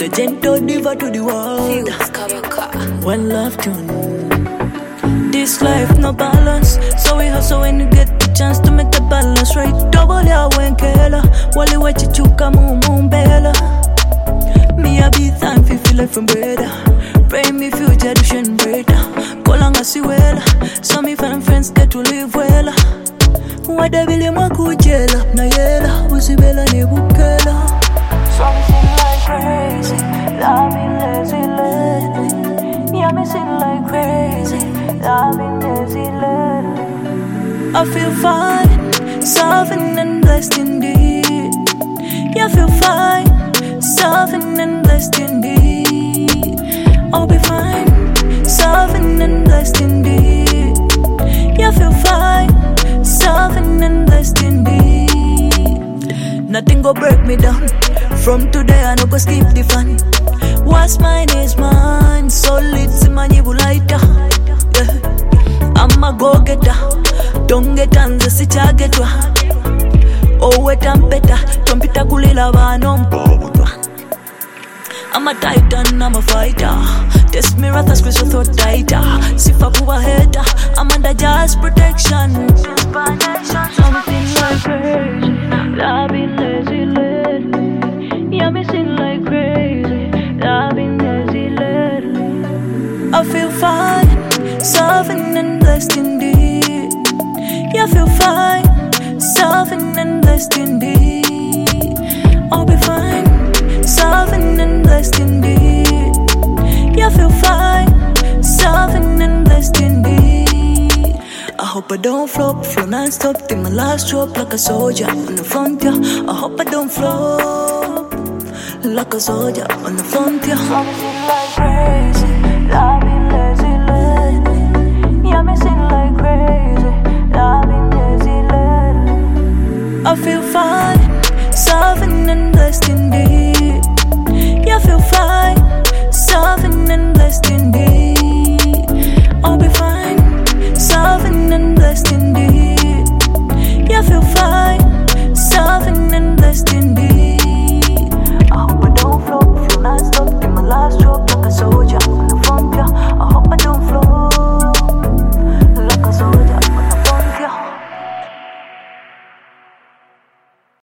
The gentle diva to the world. One love tune. This life no balance, so we hustle when you get the chance to make the balance right. Double ya wenkela, wale wachichuka mumumbela. Me a be thankful feel like from brother. Pray me future dushen brother. Kolanga siwela, so me friends get to live well. Wadabili mwakujela, na yela, usibela ni bukela. So me sing like crazy, love me lazy lately. Yeah, me sing like crazy, love me lazy lately. I feel fine, sovereign and blessed indeed. Yeah, I feel fine, sovereign and blessed indeed. I'll be fine, sovereign and blessed indeed. Yeah, I feel fine, sovereign and blessed indeed. Nothing go break me down. From today I no go skip the fun. What's mine is mine. Solid simanyibu lighter. Yeah. I'm a go-getter. Don't get anza sichagetwa. Oh wet and better. Tompita kulila vanompo. I'm a titan, I'm a fighter. Test me rather squeeze your throat tighter. Sifa kuwa hater. I'm under just protection. Something like crazy. I've been lazy lately. Yeah, me sing like crazy. I've been lazy lately. I feel fine, sovereign and blessed indeed. Yeah, I feel fine, sovereign and blessed indeed. I'll be fine, sovereign and blessed indeed. Yeah, I feel fine, sovereign and blessed indeed. I hope I don't flop, flow non-stop till my last drop like a soldier on the frontier. I hope I don't flop like a soldier on the frontier. I'm like crazy.